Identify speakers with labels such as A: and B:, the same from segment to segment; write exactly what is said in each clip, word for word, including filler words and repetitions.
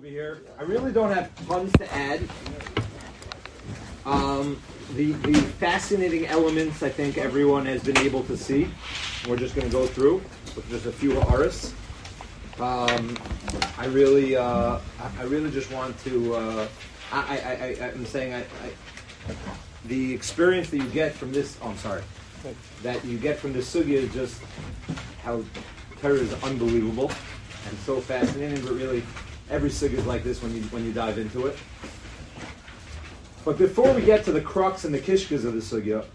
A: over here. I really don't have tons to add. Um, the, the fascinating elements I think everyone has been able to see. We're just going to go through with just a few aris. Um, I really, uh, I really just want to. Uh, I, I, I, I'm saying I, I, the experience that you get from this. Oh, I'm sorry. That you get from this sugya is just how Torah is unbelievable and so fascinating. But really, every sugya is like this when you when you dive into it. But before we get to the crux and the kishkas of the sugya,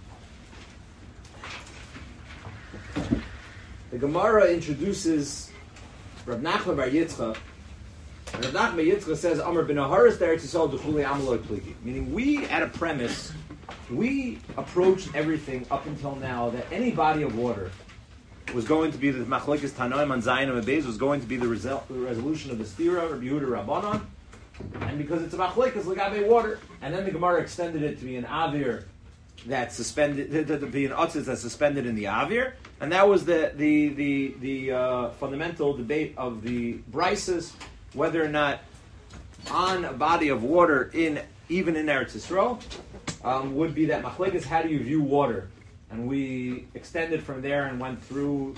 A: the Gemara introduces Rav Nachman bar Yitzchak. And Rav Nachman bar Yitzchak says, "Amar ben Aharis de'Eretz Yisrael d'chuli amaloi pligi." Meaning, we at a premise, we approached everything up until now that any body of water was going to be the machlekes Tanoim on Zayin and Beis was going to be the, resel- the resolution of the stira, Rabbi Yehuda Rabbanon, and because it's a machlekes legabe water, and then the Gemara extended it to be an avir that's suspended, to, to be an otzis that's suspended in the avir, and that was the the the the uh, fundamental debate of the brises, whether or not on a body of water in even in Eretz Yisrael um, would be that machlekes. How do you view water? And we extended from there and went through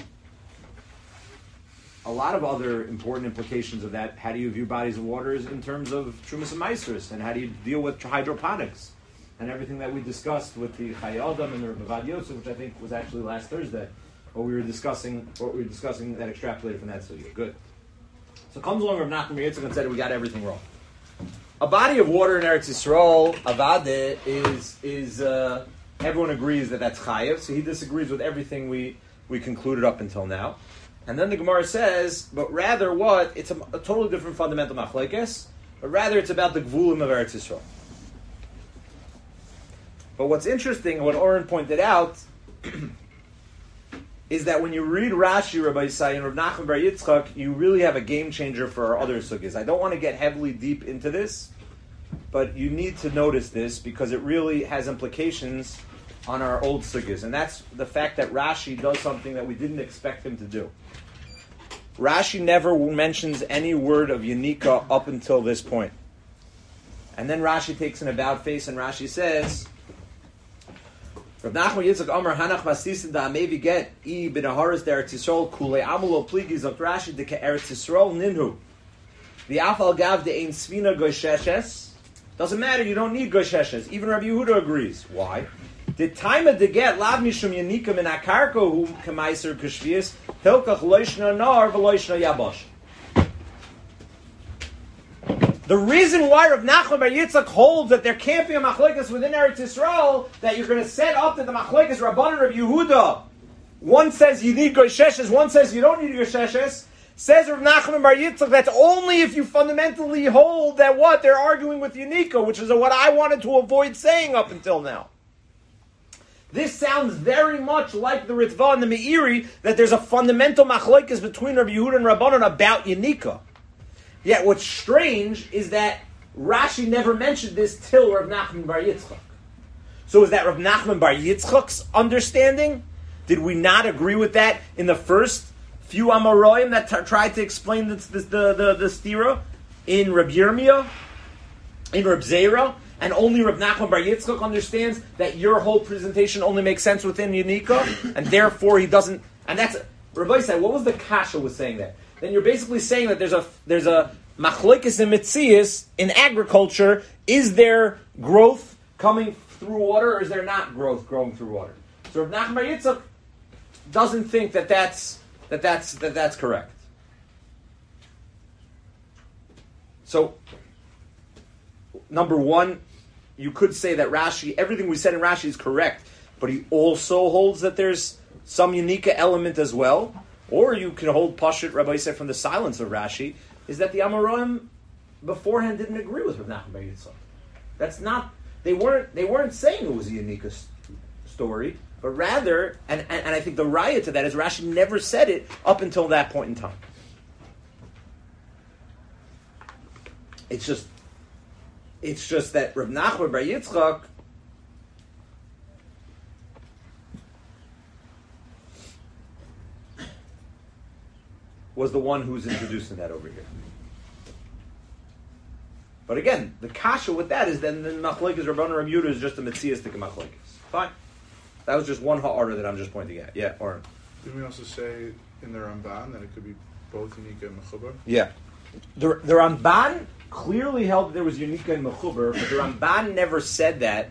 A: a lot of other important implications of that. How do you view bodies of waters in terms of Trumas and Maestros? And how do you deal with hydroponics? And everything that we discussed with the Chayei Adam and the Rebbe Yosef, which I think was actually last Thursday, what we were discussing, what we were discussing that extrapolated from that sugya. Good. So comes along Rav Nachman bar Yitzchak and said we got everything wrong. A body of water in Eretz Yisrael, avade, is is uh, everyone agrees that that's chayev. So he disagrees with everything we we concluded up until now. And then the Gemara says, but rather what? It's a, a totally different fundamental machlekes, but rather it's about the gvulim of Eretz Yisrael. But what's interesting, and what Oren pointed out, is that when you read Rashi, Rabbi Yisai, and Rav Nachman bar Yitzchak, you really have a game changer for our other sugyas. I don't want to get heavily deep into this, but you need to notice this because it really has implications on our old sugyas. And that's the fact that Rashi does something that we didn't expect him to do. Rashi never mentions any word of Yanika up until this point. And then Rashi takes an about face and Rashi says, Rav Nachman Yitzchak Amar Hanach Masisin da Amevi get I bin Aharis der Eretz Yisrael Kulei Amulo Pligi Zok Rashi de Eretz Yisrael Ninhu the Afal Gav de Ein Svina Gosheshes. Doesn't matter, you don't need Gosheshes. Even Rabbi Yehuda agrees. Why? The time of the get Lav Mishum Yanika Min Akarko Hu Kamaiser Kashvias Hilkach Loishna Nar Veloishna Yabosh. The reason why Rav Nachman bar Yitzchak holds that there can't be a machlekes within Eretz Yisrael, that you're going to set up that the machlekes Rabbanan Rabbi Yehuda, one says you need gosheshes, one says you don't need gosheshes, says Rav Nachman bar Yitzchak, that's only if you fundamentally hold that what? They're arguing with Yanika, which is what I wanted to avoid saying up until now. This sounds very much like the Ritva and the Meiri, that there's a fundamental machlekes between Rabbi Yehuda and Rabbanan about Yanika. Yet what's strange is that Rashi never mentioned this till Rav Nachman bar Yitzchak. So is that Rav Nachman bar Yitzchak's understanding? Did we not agree with that in the first few Amoraim that t- tried to explain this, this, the, the, the stira in Reb Yirmiyah, in Reb Zera, and only Rav Nachman bar Yitzchak understands that your whole presentation only makes sense within Yanika, and therefore he doesn't, and that's, Rabbi said, what was the kasha with saying that? Then you're basically saying that there's a there's a machlekes and mitzias in agriculture. Is there growth coming through water, or is there not growth growing through water? So Rav Nachman bar Yitzchak doesn't think that that's that that's that that's correct. So number one, you could say that Rashi, everything we said in Rashi is correct, but he also holds that there's some unique element as well. Or you can hold Pashut, Rabbi said, from the silence of Rashi, is that the Amoraim beforehand didn't agree with Rav Nachman bar Yitzchak. That's not, they weren't they weren't saying it was a unique story, but rather, and, and, and I think the raya to that is Rashi never said it up until that point in time. It's just, it's just that Rav Nachman bar Yitzchak was the one who's introducing that over here. But again, the kasha with that is then the machlekes Rabbanan Rabbi Yehuda is just a metziastic machlekes. Fine. That was just one ha'ara that I'm just pointing at. Yeah, or
B: didn't we also say in the Ramban that it could be both Unika and Mechubar?
A: Yeah. The, the Ramban clearly held that there was Unika and Mechubar, but the Ramban never said that.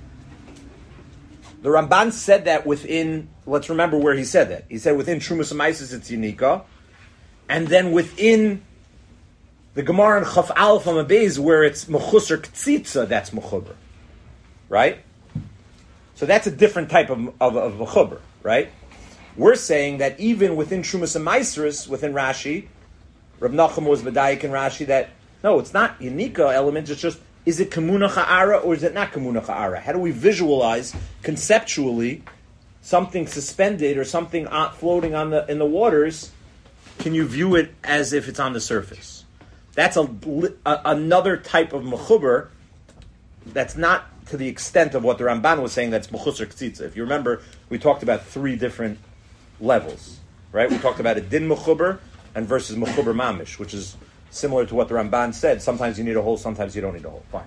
A: The Ramban said that within, let's remember where he said that. He said within Trumas Amaisis it's Unika, and then within the Gemara in Chaf Aleph Amabez where it's Mechus or Ktsitza, that's Mechubar. Right? So that's a different type of, of, of Mechubar, right? We're saying that even within Trumas Amaisris, within Rashi, Rab Nachum was Badayik in Rashi that, no, it's not Unika element, it's just, is it Kamuna Cha'ara or is it not Kamuna Cha'ara? How do we visualize, conceptually, something suspended or something floating on the in the waters? Can you view it as if it's on the surface? That's a, a another type of Mechubar that's not to the extent of what the Ramban was saying, that's Mechus or Ktsitza. If you remember, we talked about three different levels, right? We talked about a Din Mechubar and versus Mechubar Mamish, which is similar to what the Ramban said. Sometimes you need a hole, sometimes you don't need a hole. Fine.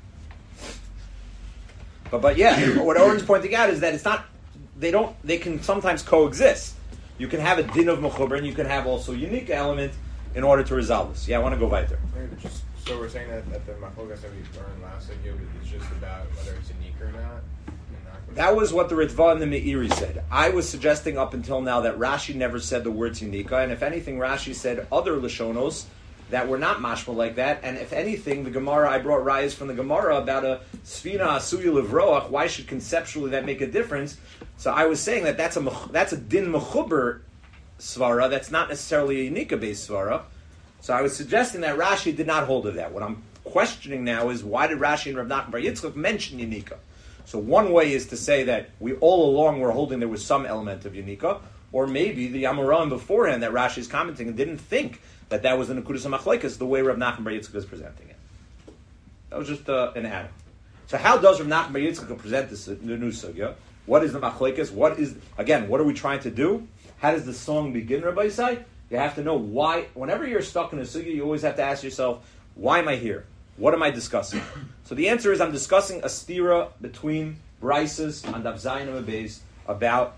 A: But but yeah, what Oren's pointing out is that it's not, they don't, they can sometimes coexist. You can have a Din of Mechubar and you can have also a unique element in order to resolve this. Yeah, I want to go weiter.
C: Just, so we're saying that, that the machlokas that we learned last video is just about whether it's unique or not?
A: That was what the Ritva and the Meiri said. I was suggesting up until now that Rashi never said the word Unika, and if anything, Rashi said other Lashonos that were not mashma like that, and if anything, the Gemara, I brought rayas from the Gemara about a Sfina Asuya Livroach, why should conceptually that make a difference? So I was saying that that's a that's a Din Mechubar Svara, that's not necessarily a Unika-based Svara. So I was suggesting that Rashi did not hold of that. What I'm questioning now is why did Rashi and Rav Nachman Bar Yitzchak mention Unika? So one way is to say that we all along were holding there was some element of Unika, or maybe the Amoraim beforehand that Rashi is commenting and didn't think that that was the Nekudas HaMachlekes the way Rav Nachman Bar Yitzchak is presenting it. That was just uh, an add. So how does Rav Nachman Bar Yitzchak present this the new sugya? What is the Machlekes? What is, again, what are we trying to do? How does the song begin, Rabbi Yisai? You have to know why. Whenever you're stuck in a sugya, you always have to ask yourself, why am I here? What am I discussing? So the answer is I'm discussing a stira between Brises and Daf Zayin and Beis about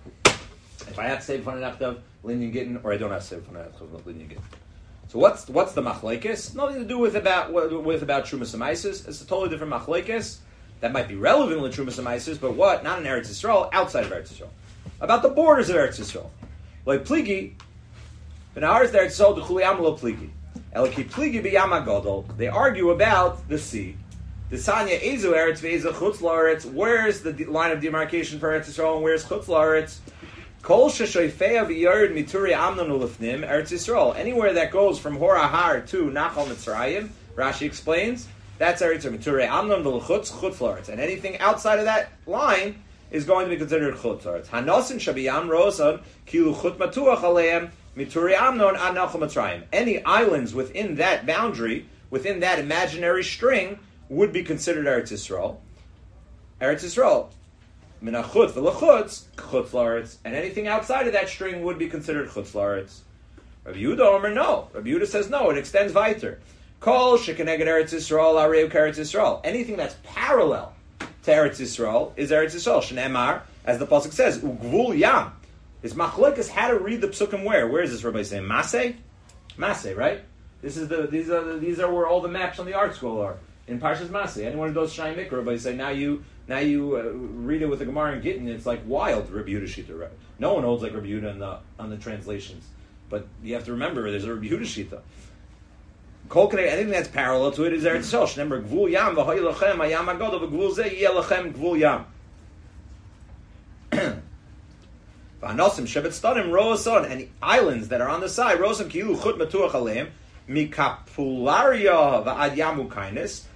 A: if I have to say B'fanei Nachtav, Linyan Gittin, or I don't have to say B'fanei Nachtav, Linyan Gittin. So what's what's the machlekes? Nothing to do with about with about Trumas Amaisis. It's a totally different machlekes that might be relevant in Trumas Amaisis, but what? Not in Eretz Yisrael, outside of Eretz Yisrael. About the borders of Eretz Yisrael. Like Pligi, V'nahar is Eretz Yisrael, D'chuli Amalo Pligi. Elaki Pligi b'Yam HaGadol. They argue about the sea. The Sanya Ezu Eretz v'Ezu Chutz La'aretz. Where's the de- line of demarcation for Eretz Yisrael and where's Chutz La'aretz? Kol sheshoifeya v'yard mituri amnon ulefnim Eretz Yisrael. Anywhere that goes from Hor Ahar to Nachal Mitzrayim, Rashi explains, that's Eretz Yisrael. Mituri amnon v'lechutz Chutz La'aretz. And anything outside of that line is going to be considered Chutz La'aretz. Hanosin shabiyam rosan kilu chut matuach aleim mituri amnon ad Nachal Mitzrayim. Any islands within that boundary, within that imaginary string, would be considered Eretz Yisrael. Eretz Yisrael. Minachut v'lechutz, chutz la'aretz, and anything outside of that string would be considered chutz la'aretz. Rabbi Yehuda Omer, no. Rabbi Yehuda says no, it extends weiter. Kol shekeneged Eretz Yisrael, areu k'Eretz Yisrael. Anything that's parallel to Eretz Yisrael is Eretz Yisrael. Shneimar, as the pasuk says, ugvul yam. It's machlekes how to read the psukim where. Where is this Rabbi saying? Maseh? Maseh, right? This is the these are the, these are where all the maps on the art scroll are. In Parshas Maseh. Anyone who does Shai Mikra, Rabbi say now you Now you uh, read it with the Gemara and Gittin, it's like wild Rabbi Yehuda Shita. Right? No one holds like Rabbi Yehuda on the, on the translations. But you have to remember, there's a Rabbi Yehuda Shita. Kol Kanei, anything that's parallel to it is Eretz Yisrael. Remember, Gvul Yam, V'hoy Lachem, Hayam HaGadol, V'gvul Zeh, Yeh Lachem, Gvul Yam. V'anosim, Shevet Stanim, Ro'ason, and islands that are on the side, Ro'ason, Kilu, Chut Matuach Aleim, Mikapularia, V'ad Yamu Kainis,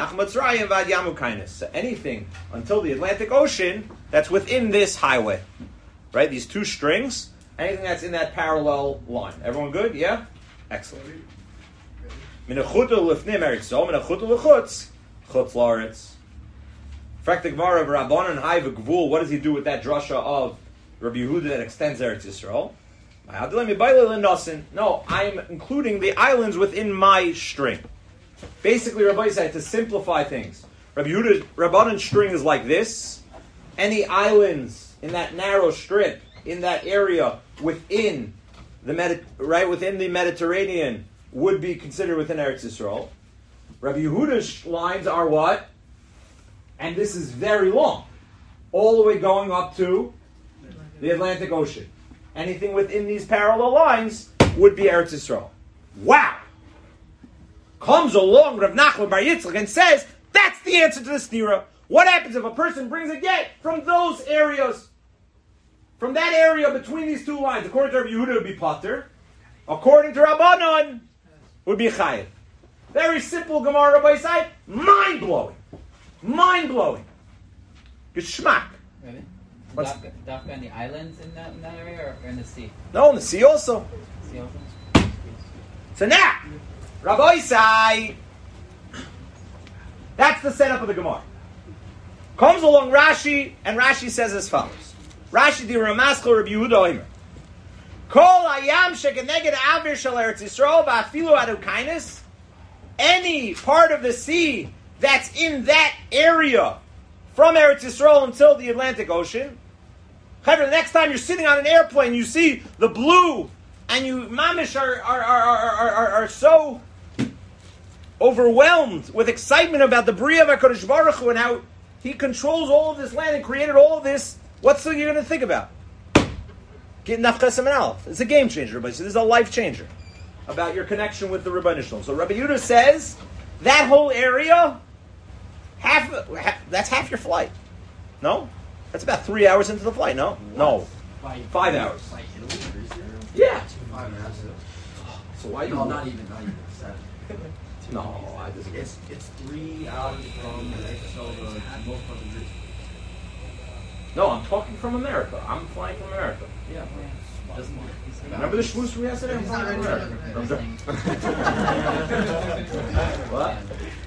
A: So anything until the Atlantic Ocean that's within this highway, right? These two strings, anything that's in that parallel line. Everyone good? Yeah? Excellent. Minachutu lifnim eretzo, minachutu lechutz, chutz la'aretz. Frak the Gemara of Rabbanan Hai v'gvul. What does he do with that drasha of Rabbi Yehuda that extends Eretz Yisrael? No, I'm including the islands within my string. Basically, Rabbi said, to simplify things, Rabbi Yehuda's Rabbanan string is like this. Any islands in that narrow strip, in that area within the Medi- right within the Mediterranean, would be considered within Eretz Yisrael. Rabbi Yehuda's lines are what? And this is very long, all the way going up to the Atlantic Ocean. Anything within these parallel lines would be Eretz Yisrael. Wow! Comes along Rav Nachman Bar Yitzchak and says, that's the answer to the stira. What happens if a person brings a get from those areas? From that area between these two lines, according to Rabbi Yehuda, it would be Pater. According to Rabbanon, would be Chayiv. Very simple Gemara Rabbi side. Mind-blowing. Mind-blowing. Geschmack.
D: Really?
A: What's-
D: Dafka, Dafka in the islands in that, in that area or in the sea?
A: No, in the sea also.
D: Sea also?
A: So now, Rabbi Isai, that's the setup of the Gemara. Comes along Rashi, and Rashi says as follows. Rashi di Ramaskal Rabbi Yehuda Omer. Kol hayam shekeneged avir shel Eretz Yisrael va'afilu adu kainis. Any part of the sea that's in that area from Eretz Yisrael until the Atlantic Ocean. However, the next time you're sitting on an airplane, you see the blue, and you, mamish, are, are, are, are, are, are so overwhelmed with excitement about the Bria of HaKadosh Baruch Hu and how He controls all of this land and created all of this. What's the, you're going to think about? Get Nafchas and Aleph. It's a game changer, but this is a life changer about your connection with the Rebbeinu Shalom. So Rabbi Yehuda says that whole area, half, half that's half your flight. No? That's about three hours into the flight, no? No. Five hours. Yeah. So why you...
E: No, not even, not even. Seven.
A: No, I disagree.
E: It's, it's three hours from so the most part of the
A: No, I'm talking from America. I'm flying from America.
E: Yeah. Doesn't
A: Remember the shmooze from yesterday? I'm flying from America. What?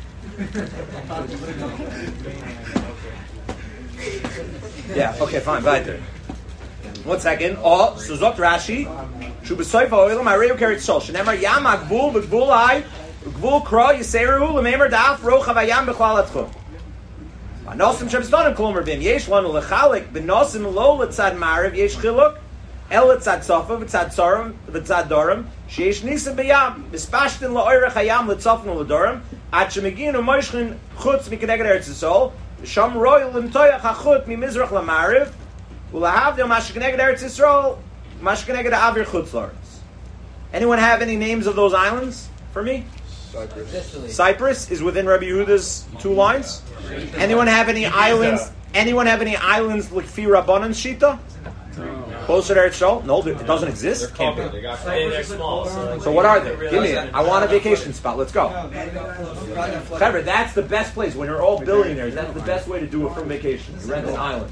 A: Yeah, okay, fine, weiter. One second. Oh, so Zot Rashi. Shu b'soif ha'olam ha'reyu kerit sol. Shenemar yam ha'gvul b'gvul hai gvul kro yiseru l'meimer da'af rochav ha'yam b'chlal atchum. Nosim shem stonim kolom rabim. Yesh lanu l'chalik b'nosim lo l'tzad marav yesh chiluk el l'tzad sofa v'tzad sorim v'tzad dorim sheyesh nisim b'yam b'spashtin la'oirech hayam l'tzofn l'dorim ad shemegin u'moishchin chutz mikeneged eretz yisrael sham roy l'mtoyach ha'chut mimizrach l'marav u'lahavdil mashkeneged eretz yisrael mashkeneged avir chutz l'oretz. Anyone have any names of those islands for me?
B: Cyprus.
D: Sicily.
A: Cyprus is within Rabbi Yehuda's two lines. Anyone have any islands? Anyone have any islands like Fi Rabbanan Shita? Closer to Eretz Yisrael? No, it doesn't exist. Can't be.
C: They got they're small. So,
A: So what are they? Give me it. I want a vacation spot. Let's go. Trevor, that's the best place. When you're all billionaires, that's the best way to do it from vacation. You rent an island.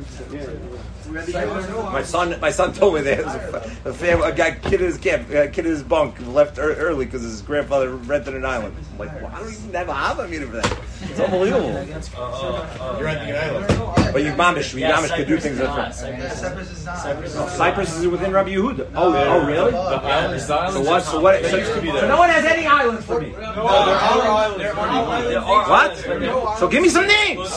A: My son, my son told me there's a, a, fam, a guy kid in his camp, a kid in his bunk left er, early because his grandfather rented an island. I'm like, well, I don't even have a have a meter for that. It's unbelievable.
C: uh, uh, you're renting an island.
A: But you mamish, you mamish could do things different.
E: Cyprus is not.
C: Cyprus
A: No, Cyprus is within Rabbi Yehuda. Oh, oh, really? So what? So what? So,
C: used to be
A: so
C: there.
A: no one has any islands for me.
C: No, there are islands. There are
A: What? So give me some names.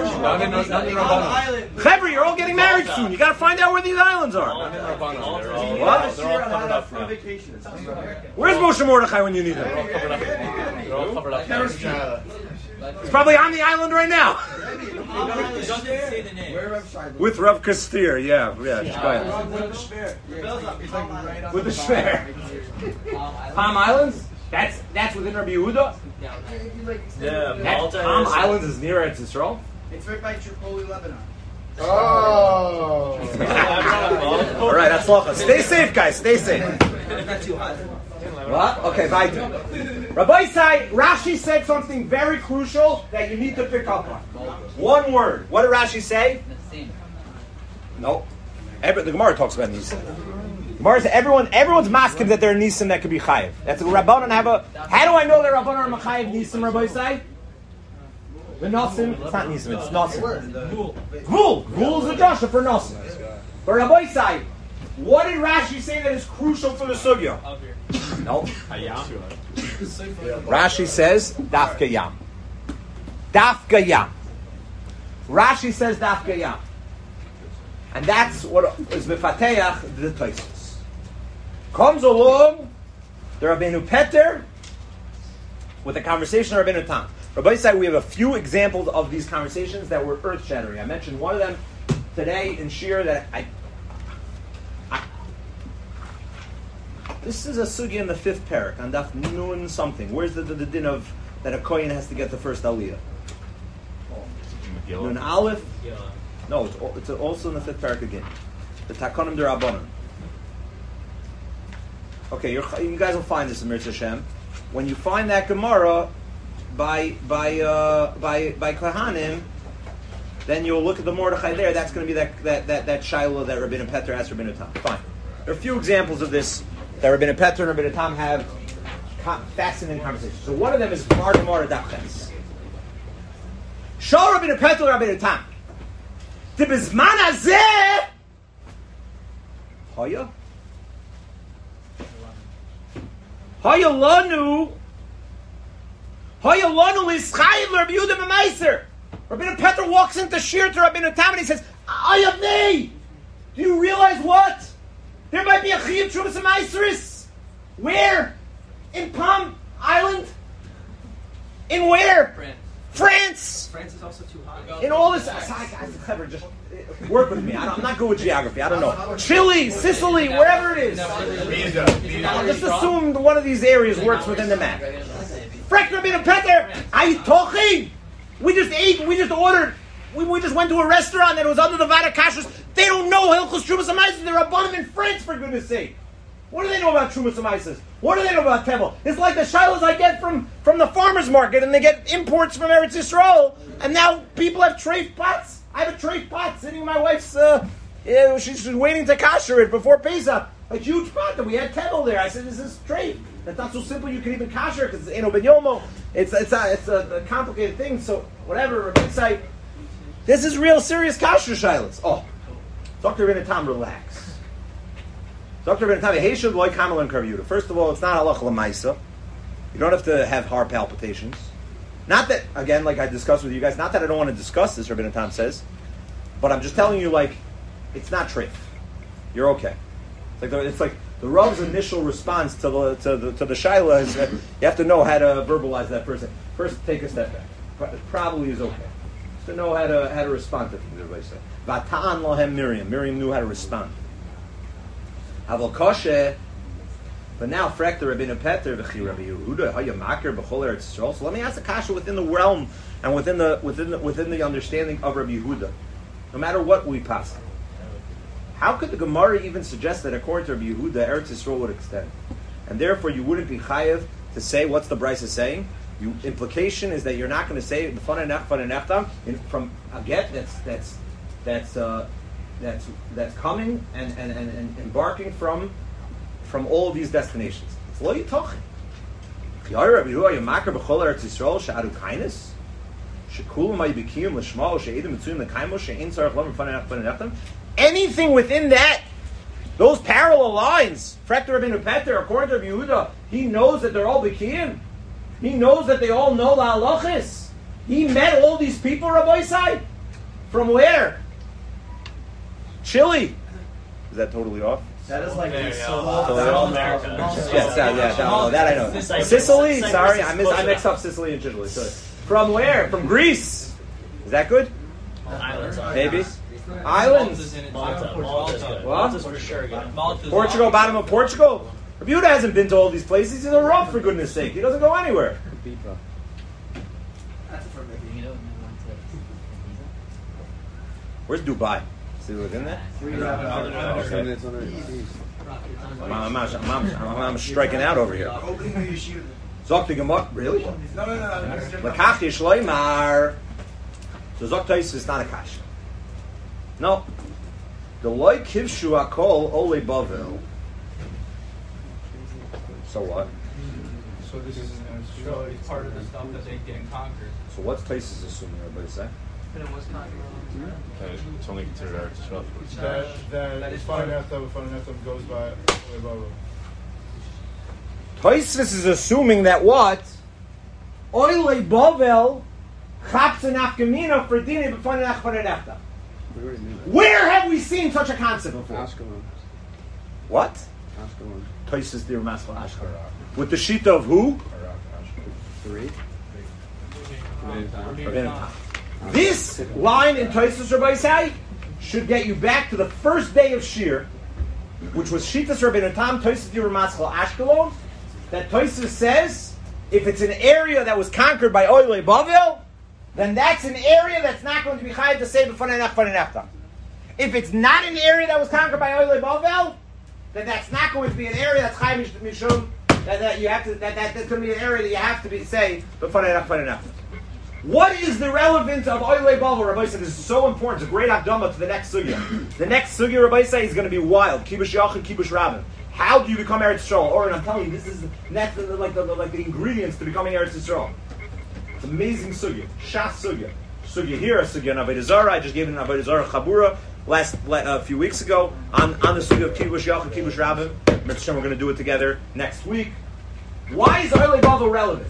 A: Chevra, you're all getting married soon. You got to find out where these islands are. What?
C: They're all covered up now.
A: Where's Moshe Mordechai when you need him?
C: They're all covered up now.
A: He's probably on the island right now. With Rav Kastir, yeah, yeah. Just go ahead. With the Shver. Palm Islands? That's that's within Rabbi Yehuda.
C: Yeah,
A: That
C: Malta
A: Palm
C: is-
A: Islands is near Eretz Yisrael.
E: It's right by Tripoli, Lebanon.
B: Oh.
A: All right, that's locha. Stay safe, guys. Stay safe.
E: It's not too hot.
A: What? Okay, weiter. Rabbi Isai, Rashi said something very crucial that you need to pick up on. One word. What did Rashi say?
D: Nassim.
A: No. Every, the Gemara talks about Nisim. Gemara says everyone, everyone's masking that there are Nisim that could be chayiv. That's a Rabbanon have a. How do I know that Rabbanon are chayiv Nisim? Rabbi Isai? The Nasim. It's not Nisim. It's Nasim. Gvul. Gvul is a Joshua for Nasim. But Rabbi Isai, what did Rashi say that is crucial for the sugya? No. Rashi says dafka yam. Dafka yam. Rashi says dafka yam. And that's what is mefateach the Tosfos. Comes along the Rabbeinu Peter with a conversation of Rabbeinu Tam. Rabbi said we have a few examples of these conversations that were earth-shattering. I mentioned one of them today in Shir that I, I this is a sugi in the fifth parak on Daf Nun something. Where's the, the, the din of that a kohen has to get the first aliyah? Nun Aleph. No, it's, it's also in the fifth parak again. The Takonim D'Rabbanan. Okay, you're, you guys will find this in Mirz Hashem. When you find that Gemara by by uh, by by Kohanim, then you'll look at the Mordechai there. That's going to be that that that that Shiloh that Rabbeinu Peter asked Rabbeinu Tam. Fine. There are a few examples of this that Rabbeinu Peter and Rabbeinu Tam have fascinating conversations. So one of them is Gemara Gemara Dafches. Show Rabbeinu Peter Rabbeinu Tam. The Bizman Hazeh Haya Haya Lanu Haya Lanu L'Ischayiv L'Rabbi Yehuda B'Meiser. Rabbeinu Peter walks into Shir to Rabbeinu Tam and he says, Ayavnei, do you realize what? There might be a Chiyuv Trumas Meiseris. Where? In Palm Island? In where?
E: France.
A: France.
E: France is also too high.
A: In all this, I, I, I, clever, just uh, work with me. I don't, I'm not good with geography. I don't know. Chile, Sicily, wherever it is. I'll just assume one of these areas works within the map. Frek Rabbeinu Peter, are you talking? We just ate. We just ordered. We, we just went to a restaurant that was under the Vada Kashrus. They don't know Hilchos Trumas Hamaisos. They're abundant in France, for goodness sake. What do they know about Trumas Hamaisos? What do they know about Tevel? It's like the shilas I get from, from the farmer's market, and they get imports from Eretz Yisrael, and now people have treif pots. I have a treif pot sitting in my wife's, uh, yeah, she's waiting to kasher it before Pesach. A huge pot that we had Tevel there. I said, this is treif. That's not so simple you can even kasher because it's Eno Ben Yomo. It's, it's, a, it's a, a complicated thing, so whatever, Rabbi, this is real serious kasher shilas. Oh, Doctor Rabbeinu Tam, relax. Doctor Rabbeinu Tam, hey, should loy kamal and karvuda. First of all, it's not halach l'maisa. You don't have to have heart palpitations. Not that, again, like I discussed with you guys, not that I don't want to discuss this, Rabbeinu Tam says, but I'm just telling you, like, it's not treif. You're okay. It's like the, it's like the Rav's initial response to the to the to the shaila is that you have to know how to verbalize that person. First, take a step back. It probably is okay. Just to know how to how to respond to things. Everybody say, "Vatan lohem Miriam." Miriam knew how to respond. Aval koshe. But now, frak the Rabbeinu Peter v'chi Rabbi Yehuda hayamakir b'chol Eretz Yisrael. So let me ask the kasha within the realm and within the within the, within the understanding of Rabbi Yehuda. No matter what we pass. How could the Gemara even suggest that according to Rabbi Yehuda, Eretz Yisrael would extend? And therefore you wouldn't be chayev to say what's the Brisa saying? You, implication is that you're not going to say from a get that's that's that's uh, that's that's coming and, and, and, and embarking from from all of these destinations. It's lo yitochen. Rabbi Yehuda yamakar b'chol Eretz Yisrael she'adu kainis shekulam ha'yibikiyim l'shmal she'edim mitzuyim l'kaimo she'ein tzarich lo m'fanei neftam. Anything within that, those parallel lines, Frekta Rabbeinu Peter, according to Rabbi Yehuda, he knows that they're all B'kiyim. He knows that they all know the halachis. He met all these people, Rabbi Isai. From where? Chile. Is that totally off?
E: That is like
C: There you
E: this.
C: go.
E: So
C: All America.
A: Yes, that, yeah, that, oh, that I know. Sicily? Sorry, I, miss, I mixed up Sicily and Chile. Sorry. From where? From Greece. Is that good?
F: Islands are.
A: Maybe. Islands.
F: Malta's in it. Malta. Malta's good.
A: What?
F: Malta's for sure good. Malta's
A: Portugal, bottom of Portugal. Rabbi Yehuda hasn't been to all these places. He's a rough, for goodness sake. He doesn't go anywhere.
E: That's for me.
D: You know, we went to Ibiza.
A: Where's Dubai? See what's in there? I'm, I'm, I'm, I'm striking out over here. Zok the Gemara, really?
G: No, no, no.
A: Lakach yishloimar. So Zok Tais is not a kash. No. The loy kivshu akol ole bavel. So what?
B: So this is
F: So it's part of the stuff that they didn't conquer.
A: So what's Tais assuming? Everybody say?
E: But it was not.
C: It's only considered Eretz Yisrael.
B: that that
E: That is
B: Fun Neftam Fun Neftam goes by Ole Bava.
A: Tosfos is assuming that what? Oile Bovel chapsa nafkamina for dina b'fanei nachfanei nefta. Where have we seen such a concept before?
E: Ashkelon.
A: What?
E: Ashkelon.
A: Tosfos the Ramaskel Ashkelon. With the sheet of who?
E: Three.
A: Rabbeinu Tam. This line in Tosfos Rabbi Isai should get you back to the first day of Shir, which was Shitas Rabbeinu Tam, Tosfos the Ramaskel Ashkelon, that Tosfos says, if it's an area that was conquered by Oile Bavel, then that's an area that's not going to be chayav to say b'fanei nachfanei nefta. If it's not an area that was conquered by Oile Bavel, then that's not going to be an area that's chayav mishum that, that you have to that, that that's going to be an area that you have to be say b'fanei nachfanei nefta. What is the relevance of Oile Bavel? Rabbi said this is so important. It's a great akdama to the next sugya. The next sugya, Rabbi said, is going to be wild. Kibush Yachid, Kibush Rabin. How do you become Eretz Yisrael? Or, and I'm telling you, this is that's the, like the, the like the ingredients to becoming Eretz Yisrael. It's amazing sugya, shas sugya, sugya here, a sugya in Avodah Zarah. I just gave it an Avodah Zarah Chabura last a uh, few weeks ago on, on the sugya of Kibush Yachid, Kibush Rabin. We're going to do it together next week. Why is Oile Bavel relevant?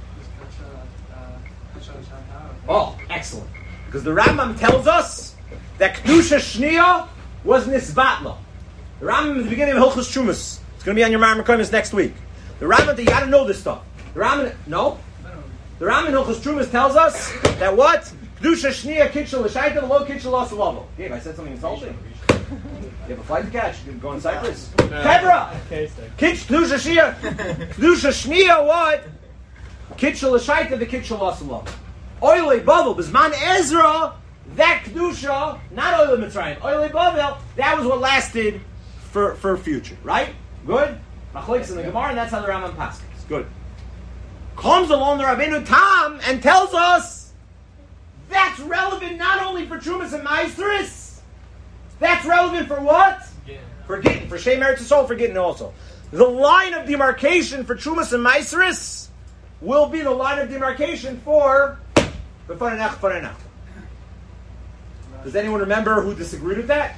A: Oh, excellent! Because the Rambam tells us that Kedusha Shniya was Nisbatla. The Rambam in the beginning of Hilchos Shumas. It's going to be on your Marmar Koimus next week. The Rambam, you got to know this stuff. The Rambam, no. The Rambam in Hilchos Shumas tells us that what Kedusha Shniya Kitchel L'Shaita Lo Kitchel L'Asavavo. Gabe, I said something insulting. You have a flight to catch. You can go in Cyprus. Kevra, Kitch Kedusha Shniya, Kedusha Shniya what? Kitchel L'Shaita the Kitchel L'Asavavo. Oile Bavel, Bisman Ezra, that Kedusha, not Oile Mitzrayim, Oile Bavel, that was what lasted for, for future, right? Good? Machlokes in the Gemara, and that's how the Rambam passes. Good. Comes along the Rabbeinu Tam and tells us that's relevant not only for Trumas and Maestris, that's relevant for what? Yeah. For Gittin, for Shem Eretz Yisrael, for Gittin also. The line of demarcation for Trumas and Maestris will be the line of demarcation for Does anyone remember who disagreed with that?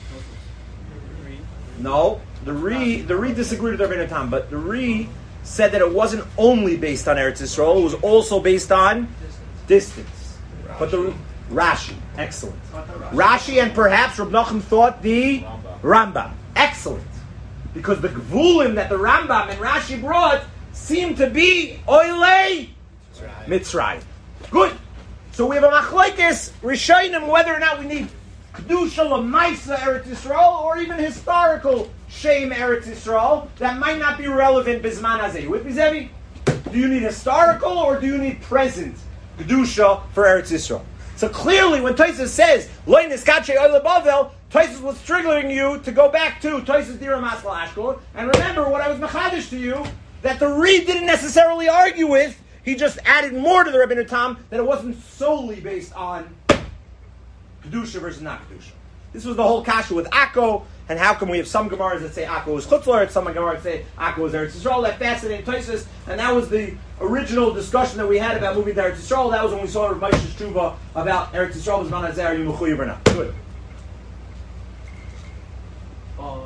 A: No. The Re, the Re disagreed with Rabbeinu Tam, but the Re said that it wasn't only based on Eretz Yisrael, it was also based on distance. Rashi. But the Rashi, excellent. Rashi and perhaps Reb Nachum thought the Rambam. Rambam. Excellent. Because the Gvulim that the Rambam and Rashi brought seemed to be Oilei Mitzrayim. Good. So we have a machlokes Rishonim whether or not we need Kedusha L'Maisa Eretz Yisrael or even historical Shem Eretz Yisrael that might not be relevant Bisman Hazeh. With me, Zevi? Do you need historical or do you need present Kedusha for Eretz Yisrael? So clearly when Tosfos says Lo Niskache Oile Bavel, Tosfos was triggering you to go back to Tosfos Dira Maskel Ashkelon. And remember what I was mechadish to you, that the Reed didn't necessarily argue with. He just added more to the Rabbeinu Tam, that it wasn't solely based on Kedusha versus not Kedusha. This was the whole kasha with Akko, and how come we have some Gemaras that say Akko is Chutz La'aretz, some Gemaras that say Akko is Eretz Yisrael, that fascinating Tosfos, and that was the original discussion that we had about moving to Eretz Yisrael. That was when we saw Rav Moshe's Tshuva about Eretz Yisrael, B'zman Hazeh, are you mechuyev or not? Good. Uh,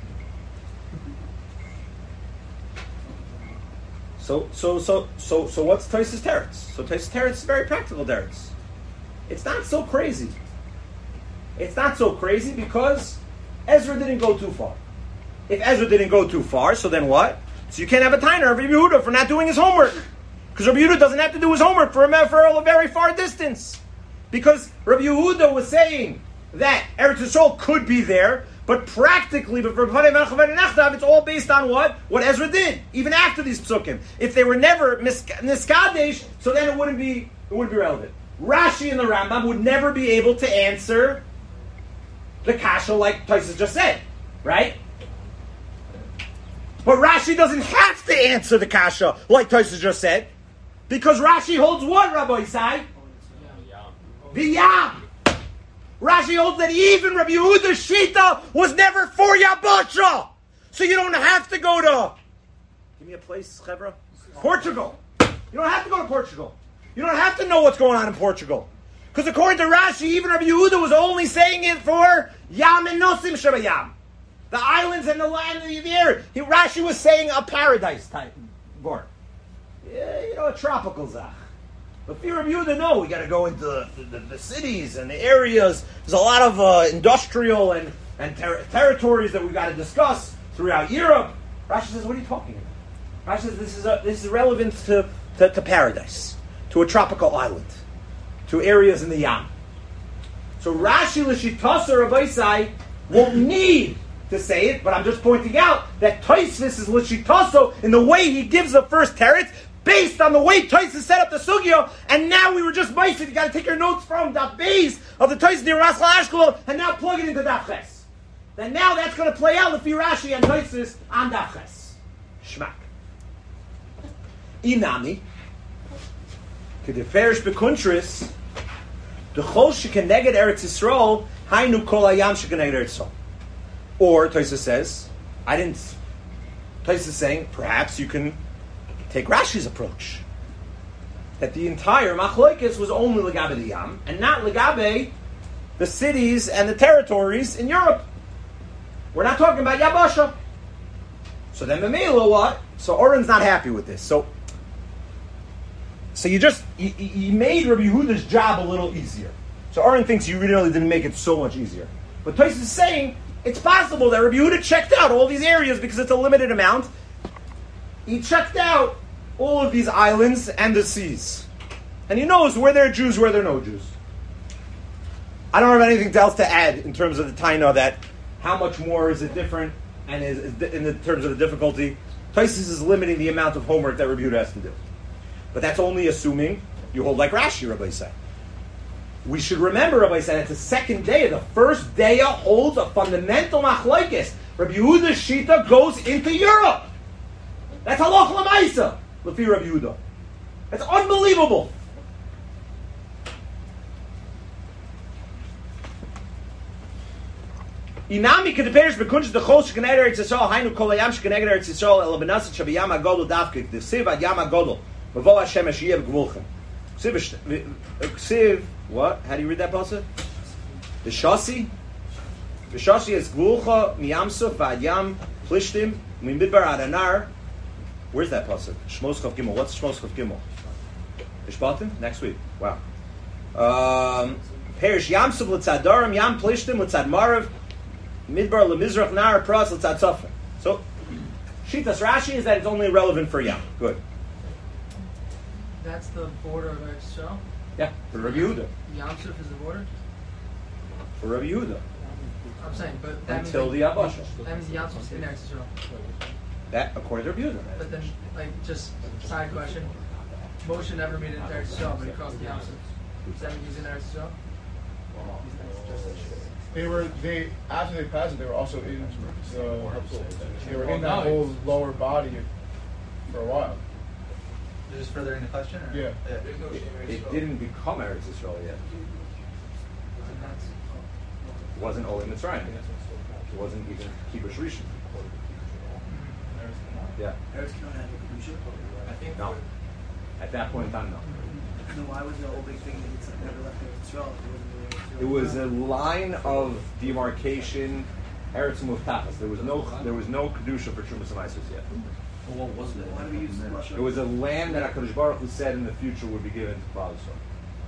A: So, so, so, so, so, what's Tosfos Teretz? So, Tosfos Teretz is very practical Teretz. It's not so crazy. It's not so crazy because Ezra didn't go too far. If Ezra didn't go too far, so then what? So you can't have a tainer of Rabbi Yehuda for not doing his homework, because Rabbi Yehuda doesn't have to do his homework for a, for a very far distance, because Rabbi Yehuda was saying that Eretz Yisrael could be there. But practically, but for it's all based on what? What Ezra did, even after these psukim. If they were never niskadesh, so then it wouldn't be it wouldn't be relevant. Rashi and the Rambam would never be able to answer the kasha like Tosfos just said, right? But Rashi doesn't have to answer the kasha like Tosfos just said, because Rashi holds what, Rabbi Isai? The Yam. Rashi holds that even Rabbi Yehuda's Shita was never for Yabasha. So you don't have to go to, give me a place, Chevra, Portugal. You don't have to go to Portugal. You don't have to know what's going on in Portugal. Because according to Rashi, even Rabbi Yehuda was only saying it for Yam and Nosim Shabbayam. The islands and the land of the area. He, Rashi was saying a paradise type born. Yeah, you know, a tropical zach. But for Rabbi Yehuda, no, we got to go into the, the, the cities and the areas. There's a lot of uh, industrial and, and ter- territories that we've got to discuss throughout Europe. Rashi says, what are you talking about? Rashi says, this is, a, this is relevant to, to, to paradise, to a tropical island, to areas in the Yam. So Rashi l'shitasa Rabbi Isai won't need to say it, but I'm just pointing out that Tosfos is l'shitaso in the way he gives the first teretz, based on the way Tosfos set up the sugya, and now we were just basic. You got to take your notes from Daf Beis of the Tosfos near Ras Ashkelon, and now plug it into Daf Ches. Then now that's going to play out Lefi Rashi and Tosfos on Daf Ches. Shmak. Inami. Kedeferish bekuntris. The chol shekeneged Eretz Yisrael hainu kol hayam shekeneged Eretz Yisrael. Or Tosfos says, I didn't. Tosfos is saying perhaps you can take Rashi's approach, that the entire machlokes was only legabe the Yam and not legabe the cities and the territories in Europe. We're not talking about Yabasha. So then Memela what? So Oren's not happy with this. So, so you just you, you made Rabbi Yehuda's job a little easier. So Oren thinks you really didn't make it so much easier. But Tosfos is saying it's possible that Rabbi Yehuda checked out all these areas because it's a limited amount. He checked out all of these islands and the seas. And he knows where there are Jews, where there are no Jews. I don't have anything else to add in terms of the Taina that how much more is it different and is, is in the terms of the difficulty. Tosfos is limiting the amount of homework that Rabbi Yehuda has to do. But that's only assuming you hold like Rashi, Rabbi said. We should remember, Rabbi said, it's the second day. The first day holds a fundamental machlokes. Rabbi Yehuda's shita goes into Europe. That's halach l'maisa, lefi Rabbi Yehuda. That's unbelievable. Inami kedeperish bekunsh dechol shekeneged Eretz Yisrael hainu kol hayam shekeneged Eretz Yisrael el benasat shabiyam hagodol davkik desiv ad yam hagodol mavo Hashem eshiyev gvulchem. Ksiv, what? How do you read that pasuk? The Shasi? The Shasi is gvulcha miyamsufvad yam plishtim mimidbar adanar. Where's that pasuk? Shmos Chav Gimel. What's Shmos Chav Gimel? Ishbatim? Next week. Wow. Um, Perish Yamsuf l'tzadarim Yam Plishtim l'tzad Marav Midbar l'mizrach Nar Pras l'tzad Tzafin. So, Shitas Rashi is that it's only relevant for Yam. Good.
G: That's the border of Eretz Yisrael?
A: Yeah, for Rabbi Yehuda.
G: Yamsuf is the border?
A: For Rabbi Yehuda.
G: I'm saying, but that
A: Until
G: means
A: the Yabasha.
G: That means Yamsuf's in Eretz Yisrael.
A: That, according to Rabbi Yehuda.
G: But then, like, just side question. Moshe never made it into Eretz Yisrael, but he crossed the Yamsuf. Does that mean he's in Eretz Yisrael?
H: They were they after they passed it. They were also in the they were in that whole lower body for a while.
F: Just further in the question? Or?
H: Yeah.
A: It, it didn't become Eretz Yisrael yet. It wasn't Olim Mitzrayim yet. It wasn't even Kibush Rishon. Yeah.
D: Eretz Yisrael had a Kedusha?
C: I think
A: No. At that point in time, no.
D: No, why was the whole big thing that it's never left Eretz Yisrael?
A: It was a line of demarcation, Eretz Muftachas. There was no, there was no kedusha for Trumas and Meisos yet.
D: Well, what was it? Why do we use Russia?
A: It was a land that Hakadosh Baruch Hu said in the future would be given to Klal Yisrael.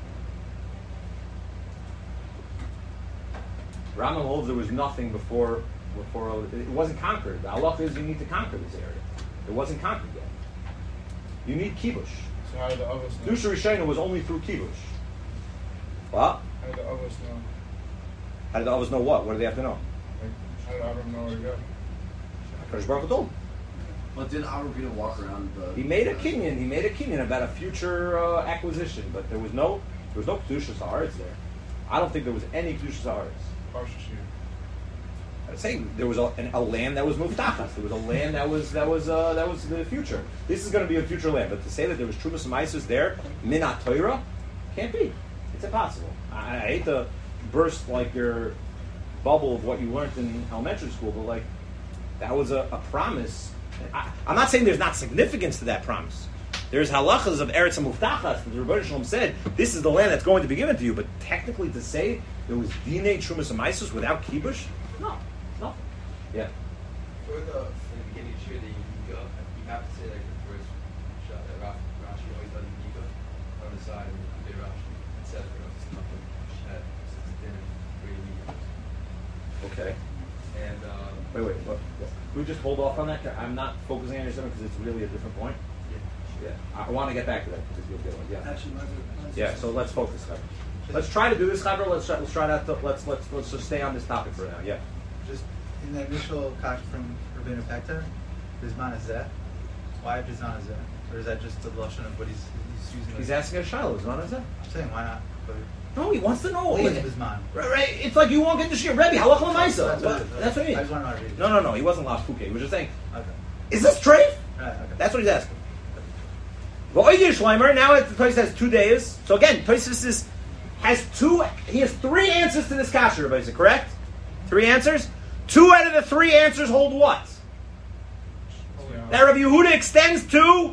A: Rambam holds there was nothing before, before it wasn't conquered. The halacha is you need to conquer this area. It wasn't conquered yet. You need kibush.
H: So how did the others know?
A: Kedusha Rishayna was only through kibush. What?
H: How did the others know?
A: How did the others know what? What do they have to know?
H: Like, how did Avram know where to go?
A: Hakadosh Baruch Hu told him.
I: But didn't Avram walk around the...
A: He made a kinyan. He made a kinyan about a future uh, acquisition, but there was no there was no kedusha sa'aretz there. I don't think there was any kedusha sa'aretz. I'm saying there was a, an, a land that was muftachas. There was a land that was that was uh, that was the future. This is going to be a future land, but to say that there was trumas and meisos there, minat Torah, can't be. It's impossible. I, I hate to burst like your bubble of what you learned in elementary school, but like that was a, a promise. I, I'm not saying there's not significance to that promise. There's halachas of Eretz HaMuftachas that the Rebbeinu Shalom said, this is the land that's going to be given to you. But technically to say there was dinei trumas and meisos without kibush, no, nothing. Yeah.
E: For the, in the beginning of the Yunika, you have to say like the first shot that Ra- Rashi always does Yunika on the side and you do Rashi instead of it's nothing that since it didn't really need.
A: Okay.
E: And um,
A: Wait, wait. What, what? Can we just hold off on that? I'm not focusing on your seven because it's really a different point. Yeah. I want to get back to that because you'll get one. Yeah.
D: Actually, mine's a- mine's
A: Yeah.
D: a-
A: So let's focus. Chaver. Let's try to do this, Chaver. Let's try, let's try that. To, let's let's let's just stay on this topic for now. Yeah.
F: Just in the initial kash from Rabbeinu Pekta, Bisman is that? Why Bisman is that? Or is that just the lashon of what he's, he's using?
A: He's
F: as-
A: asking a shiloh. Is not as that?
F: I'm saying why not? But
A: No, he wants to know.
F: Leave
A: Like,
F: Bisman.
A: right, right. It's like you won't get to shir Rebbe. Halacha l'maisa.
F: That's what it is.
A: That's what he
F: I
A: means.
F: just want to know how to read it.
A: No, no, no. He wasn't last puke. He was just saying,
F: Okay.
A: is this treif?
F: Right, okay.
A: That's what he's asking. V'oidir shleimer. Now it, the Tosfos has two days. So again, Tosfos is has two. He has three answers to this kasha. Everybody, is it correct? Three answers. Two out of the three answers hold what? That Rabbi Yehuda extends to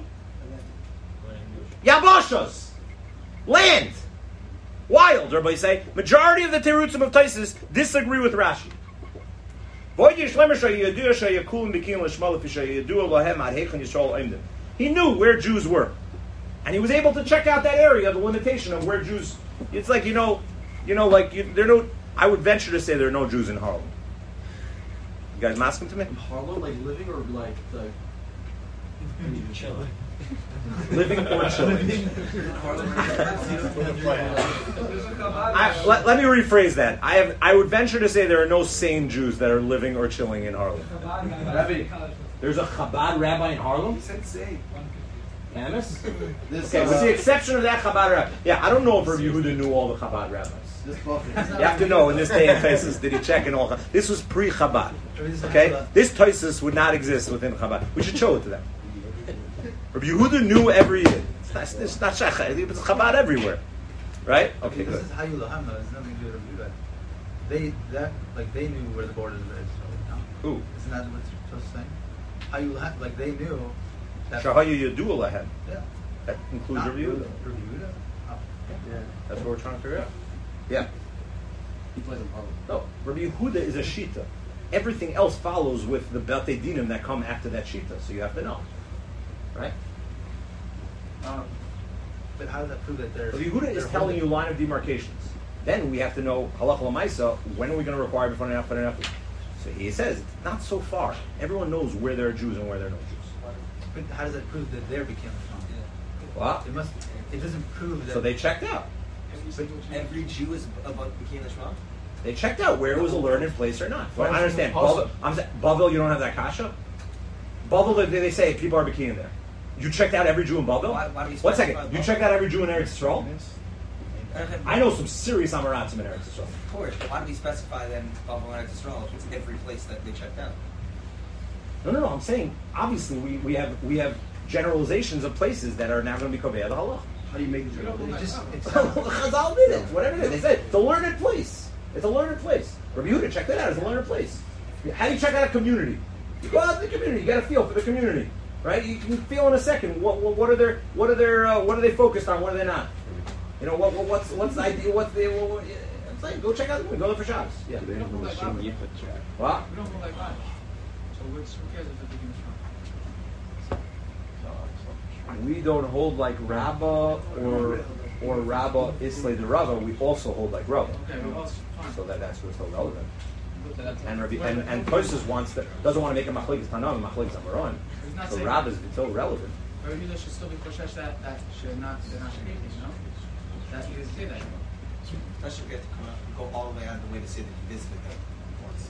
A: Yabashos, land, wild. Everybody say majority of the terutzim of Tosfos disagree with Rashi. He knew where Jews were, and he was able to check out that area, the limitation of where Jews. It's like you know, you know, like you, there are no. I would venture to say there are no Jews in Harlem. You guys masking to me?
I: Harlem, like living or like like
E: chilling.
A: Living or chilling? I, let, let me rephrase that. I have. I would venture to say there are no sane Jews that are living or chilling in Harlem. Rabbi, there's a Chabad rabbi in Harlem? Amos? Okay, with the exception of that Chabad rabbi. Yeah, I don't know if Rabbi Yehuda knew all the Chabad rabbis.
I: this book.
A: You have to know in this day and Tosfos, did he check in all? This was pre-Chabad. Okay, this Tosfos would not exist within Chabad. We should show it to them. Rabbi Yehuda knew every. It's not, it's not Shachar. It's Chabad everywhere, right? Okay,
F: This
A: good.
F: is how you laham though. It's nothing to do with Rabbi Yehuda. They that like they knew where the borders of Israel. No?
A: Who?
F: Isn't that what you're supposed to say? How you laham like they knew. That,
A: Shahayu Yadu Lahem.
F: Yeah.
A: That includes
F: Not
A: Rabbi Yehuda.
F: Rabbi Yehuda. Oh.
A: Yeah, that's what we're trying to figure out. Yeah.
I: He plays in Harlem.
A: No, Rabbi Yehuda is a shita. Everything else follows with the B'tei Dinim that come after that shita. So you have to know, right?
F: Um, but how does that prove that they're?
A: Rabbi Yehuda is
F: they're
A: telling you
F: holding-
A: line of demarcations. Then we have to know halacha l'maisa. When are we going to require before and after and after? So he says it's not so far. Everyone knows where there are Jews and where there are no Jews.
F: But how does that prove that they're became Ishmael?
A: What?
F: It must. It doesn't prove that.
A: So they checked out.
D: Every Jew is about Bikini Lishma?
A: They checked out where it was a learned place or not. Well, I understand.
H: Also-
A: Bavel, I'm saying, Bavel, you don't have that kasha? Bavel, they, they say people are bikini there. You checked out every Jew in Bavel?
D: Why- why do we
A: One second.
D: specify
A: You
D: Bavel?
A: checked out every Jew in Eretz Yisrael?
D: Of
A: I know some serious Amaratzim in Eretz Yisrael.
D: course, but why do we specify then Bava and Israel if it's every place that they checked out?
A: No, no, no. I'm saying obviously we, we have we have generalizations of places that are now going to be kovei the halach.
I: How do you make the
F: It just. It's
A: Chazal did it. Whatever it is, they said it's a learned place. It's a learned place. Rabbi Yehuda, check that out. It's a learned place. How do you check out a community? You go out to the community. You got to feel for the community, right? You can feel in a second what what, what are their what are their uh, what are they focused on? What are they not? You know what, what what's what's the idea? What's the what, what, yeah, I'm saying go check out the movie. Go there for Shabbos. Yeah.
G: We don't hold like Rabbi.
A: What?
G: We don't hold like Rabbi. So what's, who cares if they're Bikini Lishma?
A: We don't hold like Rabba or or Rabba Islay the Rabba. We also hold like Rabba.
G: Okay, well, that's fine.
A: So that that's what's so relevant.
G: So that's-
A: And Rabbi, and and Tosfos wants to doesn't want to make a machlekes tanam, machlekes amaron.
G: He's not
A: So
G: saying
A: Rabba is so relevant.
G: Rabbi Yehuda should still be koshesh that that should not they're not shechiti, you know? That's he doesn't say that.
D: Especially if you have to come out, go all the way out of the way to say that you visited them once.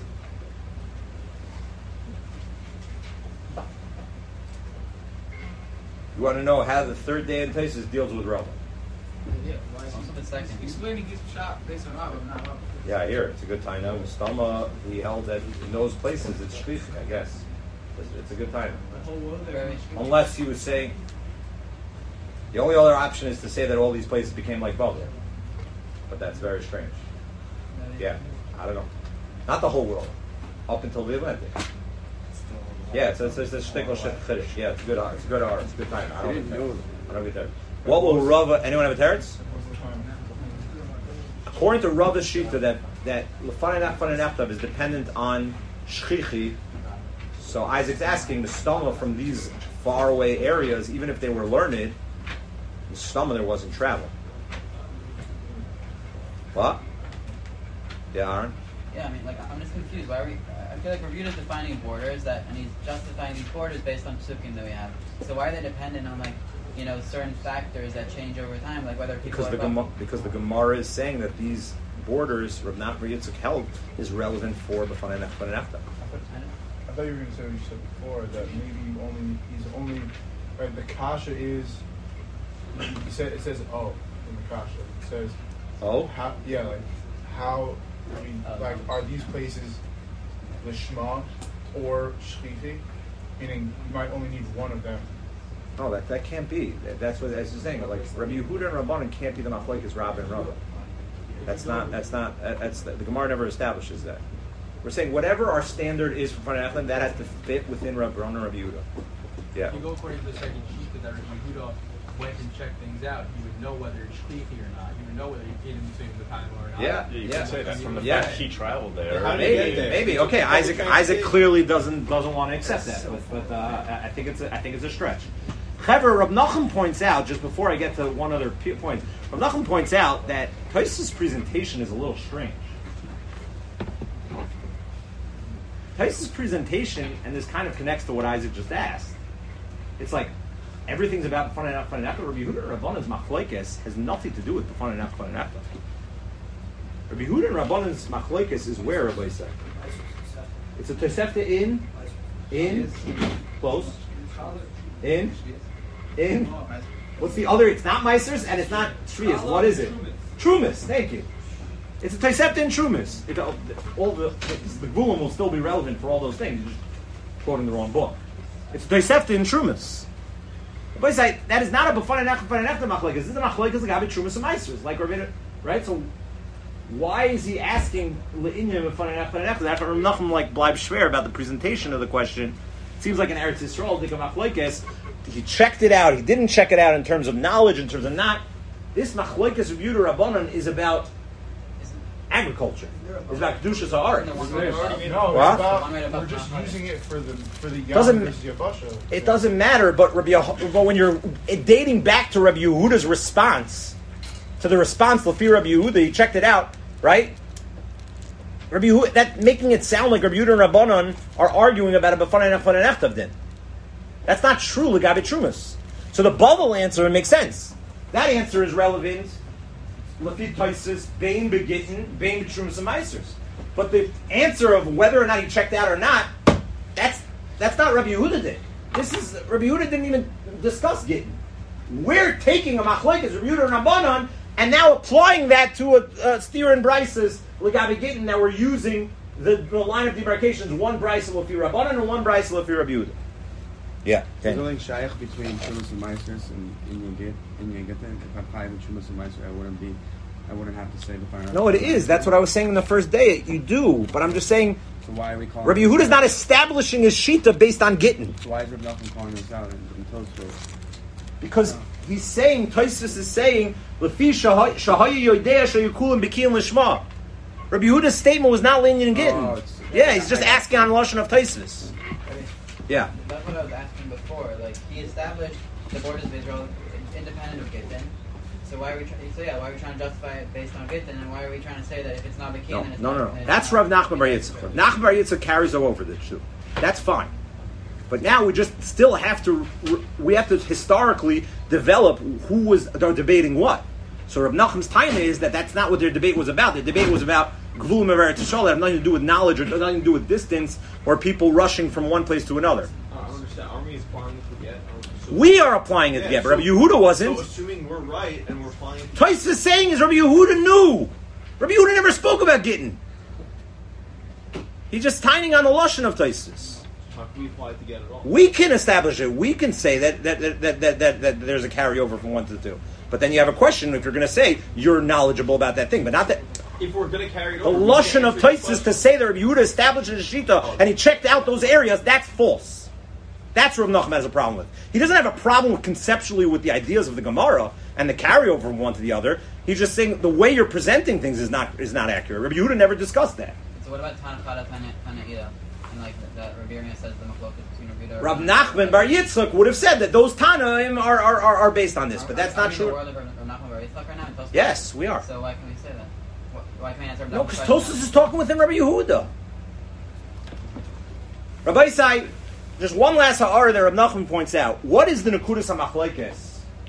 A: You want to know how the third day in Tosfos deals with Rabba?
G: Yeah, why is he explaining his shop based on Rabbi, not Rabbi?
A: Yeah, I hear it. It's a good time. Now, Mustama, he held that in those places it's shlichi, I guess. It's, it's a good time.
G: The whole world there.
A: Unless he was saying, the only other option is to say that all these places became like Babel. But that's very strange. Yeah, I don't know. Not the whole world. Up until the Atlantic. Yeah, it's it's, it's a shtickle chiddush. Yeah, it's a good art. It's a good art. It's a good time. I don't get there. I don't get there. What will Rava? Anyone have a teretz? According to Rava's shita, that that l'fanei naftan and naftav is dependent on shchichi So Isaac's asking the stoma from these faraway areas, even if they were learned, the stoma there wasn't travel. What? Yeah, Aaron?
J: Yeah, I mean, like, I'm just confused. Why are we, I feel like Reviewed is defining borders, that, and he's justifying these borders based on psukim that we have. So why are they dependent on, like, you know, certain factors that change over time, like whether people
A: Because
J: are
A: the
J: above-
A: Gemara, because the Gemara is saying that these borders, Rav Nachman bar Yitzchak held, is relevant for B'fanei Nachman and Nefta.
H: I thought you were going to say what you said before, that maybe you only he's only right. The kasha is. You said it says oh in the kasha. It says
A: Oh?
H: how yeah like how I mean like are these places lishma or shchifi? Meaning you might only need one of them.
A: No, that, that can't be. That- That's what I was saying. Like Rabbi Yehuda and Rabbanan can't be the machlokes Rav and Rava. That's not. That's not. That's the, the Gemara never establishes that. We're saying whatever our standard is for Fanei Nachman, that has to fit within Rav Ron and Rabbi Yehuda. Yeah.
K: If you go according to the second sheet that Rabbi Yehuda went and checked things out, you would know whether it's shlichi or not. You would know whether you came between the time or not.
A: Yeah,
L: You
A: yeah.
L: can say that from the
A: Yeah.
L: fact he traveled there.
B: How did he
A: Maybe,
B: get there?
A: maybe. Okay, Isaac. Isaac clearly doesn't doesn't want to accept that, but, but uh, I think it's a, I think it's a stretch. However, Rav Nachum points out, just before I get to one other p- point, Rav Nachum points out that Tosfos' presentation is a little strange. Tosfos' presentation, and this kind of connects to what Isaac just asked. It's like everything's about the B'fanei Nachman and Nefta. Rabbi Yehuda and Rabbanan's machlokes has nothing to do with the B'fanei Nachman and Nefta. Rabbi Yehuda and Rabbanan's machlokes is where, Rabbi said. It's a Tosefta in, in, close, in, in. What's the other? It's not Meisers and it's not Shviyas. What is it? Trumas. Thank you. It's a Tosefta in Trumas. It, all the the Gulam will still be relevant for all those things. You're just quoting the wrong book. It's a Tosefta in Trumas. But it's like, that is not a B'fanei Nachman B'fanei Nefta machlokes. This is a machlokes like Gabi Trumas and Meisers, like Rabbi, right? So why is he asking Le'inyam B'fanei Nachman B'fanei Nefta? After Rav Nachum like bleib schwer about the presentation of the question, it seems like an Eretz Yisrael think of machlokes. He checked it out. He didn't check it out in terms of knowledge, in terms of not. This machlokes of Yehuda Rabbanan is about agriculture. It's about kedushas ha'aretz.
H: No,
A: What?
H: it's about we're just using it for the for the
A: Doesn't-
H: Yom Yavasha.
A: It doesn't matter, but Rabbi Yeh- but when you're dating back to Rabbi Yehuda's response, to the response Lefi Rabbi Yehuda, he checked it out, right? Rabbi Yehuda, that making it sound like Rabbi Yehuda and Rabbanan are arguing about a B'fanei Nachman and Nefta din. That's not true, L'gabe Trumas. So the Bavel answer makes sense. That answer is relevant. Lefi Tosfos, Bein Begittin, Bein B'Trumas and Meisers. But the answer of whether or not he checked out or not, that's that's not Rabbi Yehuda did. This is Rabbi Yehuda didn't even discuss Gittin. We're taking a machlokes Rabbi Yehuda and Rabbanan and now applying that to a, a steer and Brises L'gabe Gittin. Now we're using the, the line of demarcations: one Brise Lefi Rabbanan and one Brise Lefi Rabbi Yehuda. Yeah.
M: There's nothing shaykh between Trumas and Meisers and Inyan Git, Inyan Gittin. If I apply the Trumas and Meisers, I wouldn't be, I wouldn't have to say the final.
A: No, it is. That's what I was saying in the first day. You do, but I'm just saying.
M: So why are we calling?
A: Rabbi Yehuda is not establishing his shita based on Gittin.
M: So why is Rabbi Nachman calling this out in, in Tosfos?
A: Because he's saying, Tosfos is saying, Lefi shahaya yodeya shayikulim b'kiyin lishma. Rabbi Yehuda's statement was not linyan and Gittin.
M: Oh, it's-
A: Yeah, he's just asking on lashon of Tosfos. Yeah.
J: That's what I was asking before. Like, he established the borders of Israel independent of Gittin. So why are we? Try- so yeah, why are we trying to justify it based on Gittin? And why are we trying to say that if it's not Bekin,
A: No,
J: then it's
A: no,
J: not?
A: no,
J: then
A: no.
J: it's
A: That's
J: not-
A: Rav Nachman bar Yitzchak. Rav Nachman bar Yitzchak carries over this too. That's fine. But now we just still have to, we have to historically develop who was they're debating what. So Rav Nachum's time is that that's not what their debate was about. The debate was about Gvulim of Eretz Yisrael. It had nothing to do with knowledge or nothing to do with distance or people rushing from one place to another.
C: I don't understand. Aren't we applying it to Get?
A: We are applying it to Get, but Rabbi Yehuda wasn't.
C: So assuming we're right and we're applying it to
A: Tosfos is saying is Rabbi Yehuda knew. Rabbi Yehuda never spoke about Gittin. He's just tying on the lashon of Tosfos.
C: how can we apply it to Get at all?
A: We can establish it. We can say that that, that, that, that, that, that there's a carryover from one to two. But then you have a question if you're going to say you're knowledgeable about that thing, but not that.
C: If we're going to carry it
A: The
C: over, we
A: lashon
C: can't
A: of
C: answer the
A: Tosfos to
C: question.
A: say that Rabbi Yehuda established a shita and he checked out those areas, that's false. That's what Rav Nachman has a problem with. He doesn't have a problem with conceptually with the ideas of the Gemara and the carryover from one to the other. He's just saying the way you're presenting things is not is not accurate. Rabbi Yehuda never discussed that.
J: So what about Tanachada, Tanaida? and like that Ravirian says the machlokas between Ravida.
A: Rav Nachman Bar Yitzchak would have said that those Tanaim are, are, are, are based on this, but that's not
J: Are we in
A: true.
J: the world of Rav Nachman Bar Yitzchak right now? in Tosfos?
A: Yes, we are.
J: So why can we say that? Wh- Why can we answer Rav
A: No,
J: Nachman's
A: because
J: question?
A: Tosfos is talking within Rabbi Yehuda. Rabbi Isai, just one last ha'ara that Rav Nachman points out. What is the Nekudas HaMachlekes?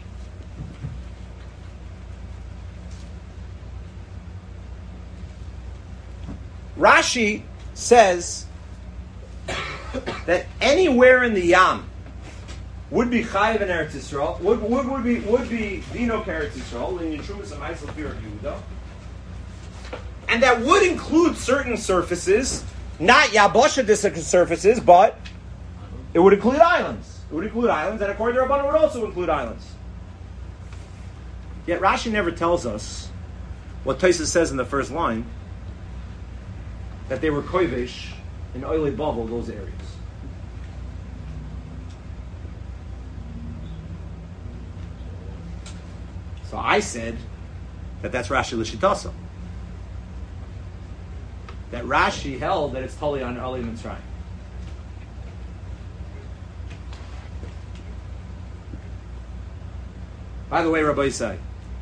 A: Rashi says that anywhere in the Yam would be Chayiv in Eretz Yisrael, would, would, would be would be Dino Eretz Yisrael, in Yishumas and Ma'aseh Fear of Yehuda, and that would include certain surfaces, not Yabosha surfaces, but it would include islands. It would include islands, and according to Rabbanan, it would also include islands. Yet Rashi never tells us what Tosfos says in the first line, that they were koivish in Oilei Bavel, those areas. So I said that that's Rashi L'Shitasa. That Rashi held that it's totally on Oilei Mitzrayim. By the way, Rabbi Yisai,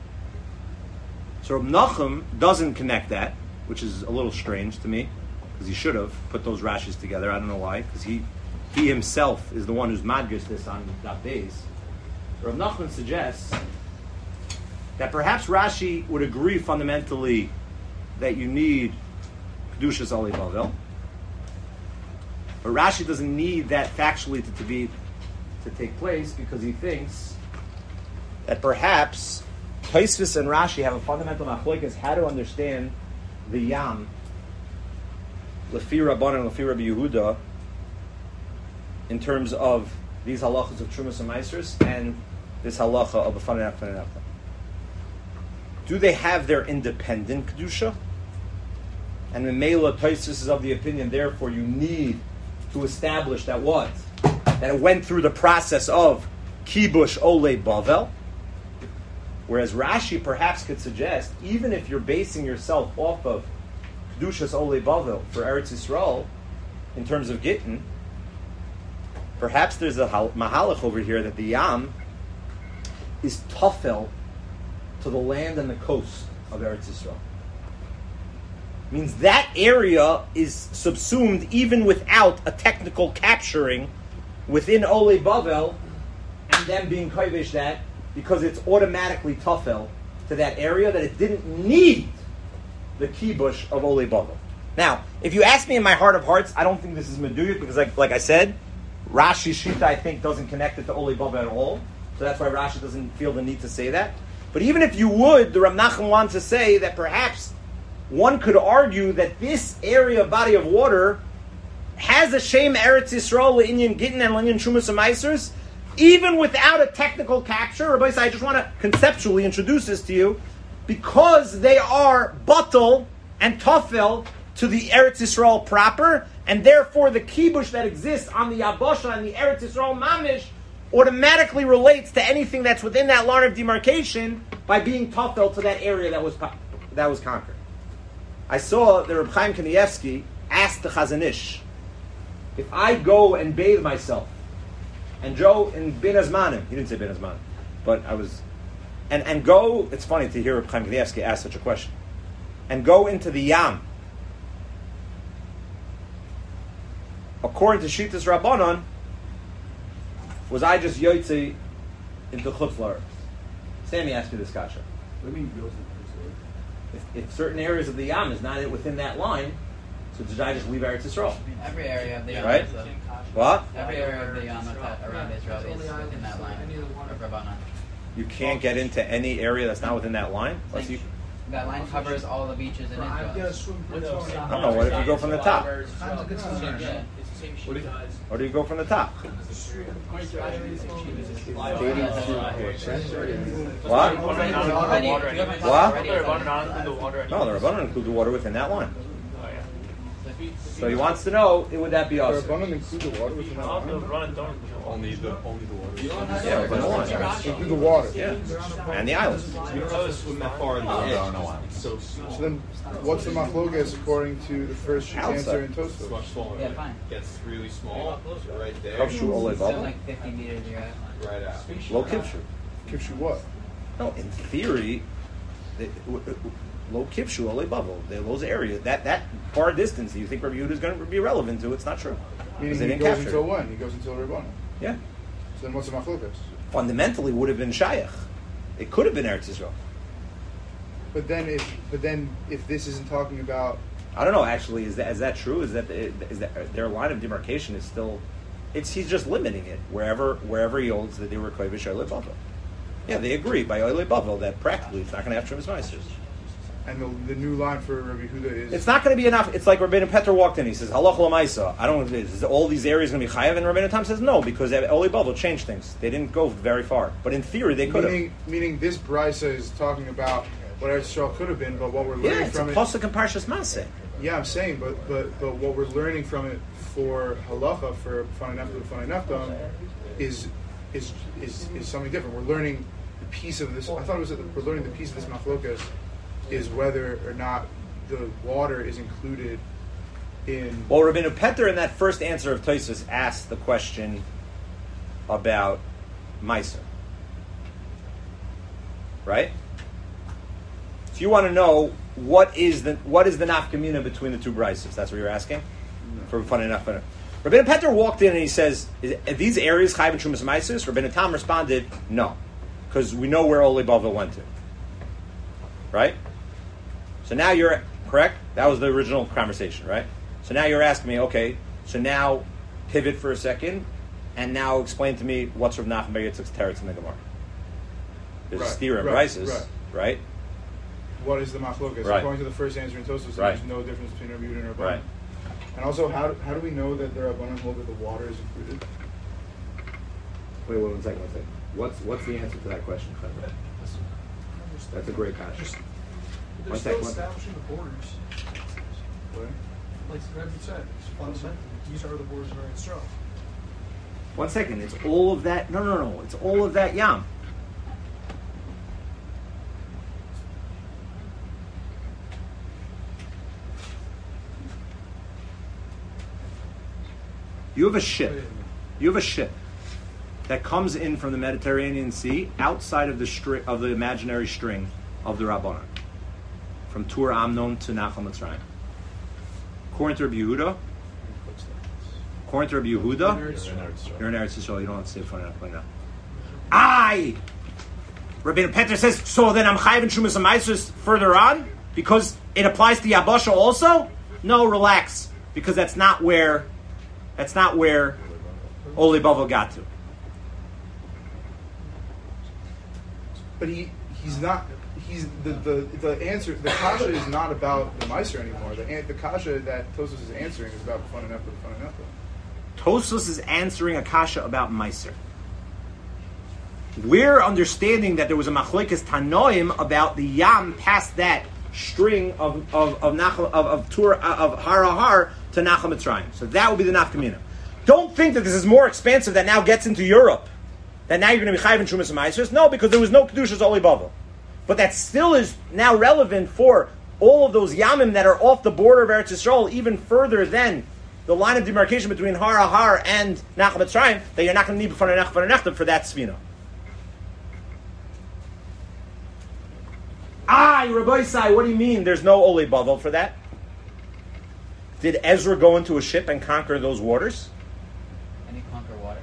A: so Reb Nachum doesn't connect that, which is a little strange to me, because he should have put those Rashis together. I don't know why, because he he himself is the one who's madgis this on Daf Beis. Reb Nachman suggests that perhaps Rashi would agree fundamentally that you need Kedushas Olei Bavel, but Rashi doesn't need that factually to, to be to take place, because he thinks that perhaps Tosfos and Rashi have a fundamental machlokes how to understand the Yam, Lefi Rabbanan and Lefi Rabbi Yehuda, in terms of these halachas of Trumas and Meisers and this halacha of B'fanei Nefta and Nefta. Do they have their independent Kedusha? And Memela Tosfos is of the opinion, therefore you need to establish that what? That it went through the process of Kibush Olei Bavel. Whereas Rashi perhaps could suggest, even if you're basing yourself off of Kedushas Olei Bavel for Eretz Yisrael, in terms of Gittin, perhaps there's a mahalach over here that the Yam is tafel to the land and the coast of Eretz Yisrael. Means that area is subsumed even without a technical capturing within Olei Bavel and them being kovish that, because it's automatically tafel to that area, that it didn't need the kibush of Olei Bavel. Now, if you ask me in my heart of hearts, I don't think this is meduyuk, because like, like I said, Rashi Shita, I think, doesn't connect it to Olei Bavel at all. So that's why Rashi doesn't feel the need to say that. But even if you would, the Rav Nachman wants to say that perhaps one could argue that this area, body of water, has a Shem Eretz Yisrael, L'inyan Gittin and L'inyan Shumas and Meisers, even without a technical capture. Rabbi Yisai, I just want to conceptually introduce this to you, because they are batal and tafel to the Eretz Yisrael proper, and therefore the kibush that exists on the Yabasha and the Eretz Yisrael mamish automatically relates to anything that's within that line of demarcation by being tafel to that area that was that was conquered. I saw that Reb Chaim Kanievsky asked the Chazon Ish, if I go and bathe myself, and Joe in Ben Azmanim, he didn't say Ben Azmanim, but I was, and, and go, it's funny to hear Reb Chaim Kanievsky ask such a question, and go into the Yam. According to Shitas Rabbanon, was I just Yotze into Chutz La'aretz? Sammy asked me this kasha.
I: What do you mean Yotze?
A: If, if certain areas of the Yam is not within that line, so did I just leave Eretz Yisrael?
J: Every area of the Yam,
A: right?
J: is, uh,
A: What?
J: Every area of the Yam around Israel is within that line of Rabbanan.
A: You can't get into any area that's not within that line? Let's see.
J: That line covers all the beaches in Israel.
A: I don't know, what if you go from the top?
J: Yeah.
A: What do you, or do you go from the top? What? What? No, the Rabbanan include the water within that line. So he wants to know, would that be
H: The
A: awesome?
H: Rabbanan include the water within that line?
C: Only the only the water.
A: Yeah, but hold on.
H: Include the water.
A: Yeah, and the islands.
C: You don't swim that far in the edge. No, no, it's so small.
H: So then, what's the machlokas according to the first
A: Outside.
H: answer in
C: It's
H: Tosfos?
C: much smaller.
J: Yeah, fine.
C: It gets really small. Right there.
A: Kavshu olei
J: So
A: bubble.
J: like fifty meters you're at.
C: Right out.
A: Low kipshu.
H: Gives you what?
A: No, in theory, the- w- w- low kipshu olei bubble. Those areas, that that far distance, you think Rabbi Yehuda is going to be relevant to? It's not true.
H: Meaning
A: Because they
H: he
A: didn't
H: goes
A: capture
H: until
A: it.
H: when? He goes until Rabbanan.
A: Yeah,
H: So then what's the machlokas?
A: fundamentally would have been shayach. It could have been Eretz Yisrael.
H: But then if but then if this isn't talking about
A: I don't know. Actually, is that is that true? Is that is that their line of demarcation is still? It's he's just limiting it wherever wherever he holds that they were kovish oile bavel. Yeah, they agree by oile bavel that practically it's not going to have trimus meisters.
H: and the, the new line for Rabbi Huda is
A: It's not going to be enough. It's like Rabbeinu Peter walked in. He says halach l'maisa. I don't know. Is all these areas going to be chayav? And Rabbeinu Tam says no because oile bavel changed things. They didn't go very far, but in theory they could have.
H: meaning meaning this brisa is talking about what Eretz Yisrael could have been, but what we're learning
A: Yeah, it's a
H: from it.
A: pasuk and parshas Maseh.
H: Yeah, I'm saying, but but but what we're learning from it for halacha for funny neftam funny neftam is is is is something different. We're learning the piece of this. I thought it was that we're learning the piece of this machlokas is whether or not the water is included in.
A: Well, Rabbeinu Peter in that first answer of Tosfos asked the question about Meiser, right? So you want to know what is the what is the nafkamina between the two brises? That's what you're asking. No. For fun enough, fun. Rabbeinu Peter walked in and he says, is, "Are these areas chayv and trumas meisus?" Rabbeinu Tam responded, "No, because we know where Ole Bavel went to." Right. So now you're correct. That was the original conversation, right? So now you're asking me, okay. So now pivot for a second, and now explain to me what's Rav Nachman Bar Yitzchak's teretz in the Gemara. There's
H: Right,
A: a steer in
H: right,
A: brises,
H: right.
A: right?
H: What is the machlokas?
A: Right.
H: According to the first answer in Tosfos,
A: Right.
H: there's no difference between Rabbi Yehuda and Rabbanan.
A: Right.
H: And also, how do, how do we know that the Rabbanan hold that the water is included?
A: Wait, wait, one second, one second. What's what's the answer to that question, Clever? That's a great question.
L: They're
A: One
L: still
A: second, one-
L: establishing the borders.
H: What?
L: Like Rebbe said, it's fundamental. These are the borders of Eretz Yisrael.
A: One second. It's all of that. No, no, no. It's all of that yam. You have a ship. You have a ship that comes in from the Mediterranean Sea outside of the stri- of the imaginary string of the Rabbanan, from Tur Amnon to Nachal Mitzrayim. According to Rabbi Yehuda, according to Rabbi Yehuda, you're in Eretz Yisrael. You don't have to say it funny enough. Funny enough. I, Rabbeinu Peter says, so then I'm chayiv and Shumas and Maasros further on because it applies to Yabasha also. No, relax, because that's not where, that's not where Ole Bavel got to.
H: But he he's not. He's the, the the answer. The kasha is not about the Meiser anymore. The an- the kasha that Tosfos is answering is about fun enough with fun enough.
A: Tosfos is answering a kasha about Meiser. We're understanding that there was a machlekes tanoim about the yam past that string of of of Nachal, of, of Tur of Har Har to Nachal Mitzrayim. So that would be the nafkamina. Don't think that this is more expansive that now gets into Europe. That now you're going to be chayiv and Shumas and Maasros. No, because there was no kedushas Ole Bavel. But that still is now relevant for all of those yamim that are off the border of Eretz Yisrael, even further than the line of demarcation between Har Har and Nachal Mitzrayim, that you're not going to need b'fanei nechta for that svina. Ah, Rabbi Isai, what do you mean there's no Ole Bavel for that? Did Ezra go into a ship and conquer those waters?
J: And he conquer water.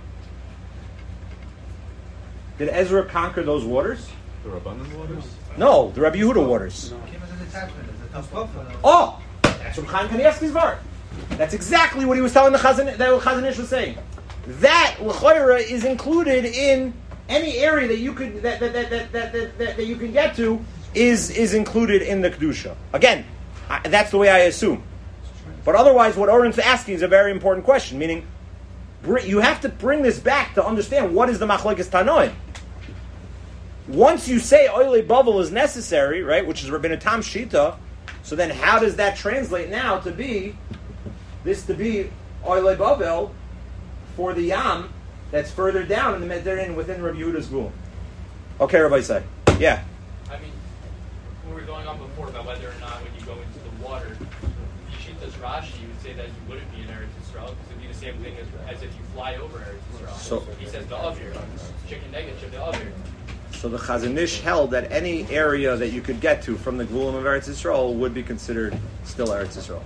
A: Did Ezra conquer those waters?
C: The Rabbanan waters?
A: No, the Rabbi Yehuda waters.
F: Came as an attachment, as a tafkuf.
A: Oh, that's from Chaim Kanievsky's Var. That's exactly what he was telling the Chazan, that what Chazon Ish was saying. That l'choira is included in any area that you could that that that that that, that, that, that you can get to is is included in the kedusha. Again, I, that's the way I assume. But otherwise, what Oren's asking is a very important question. Meaning, br- you have to bring this back to understand what is the machlekes tanoim. Once you say Ole Bavel is necessary, right, which is Rabbeinu Tam Shita, so then how does that translate now to be this to be Oile Bavel for the Yam that's further down in the Mediterranean within Rabbi Yehuda's Gul. Okay, Rabbi say. Yeah.
K: I mean, we were going on before about whether or not when you go into the water, Yishitas Rashi, you would say that you wouldn't be in Eretz Yisrael because it would be the same thing as, as if you fly over Eretz Yisrael.
A: So,
K: he says the Avir, chicken negative, the Avir.
A: So the Chazon Ish held that any area that you could get to from the Gvulim of Eretz Yisrael would be considered still Eretz Yisrael.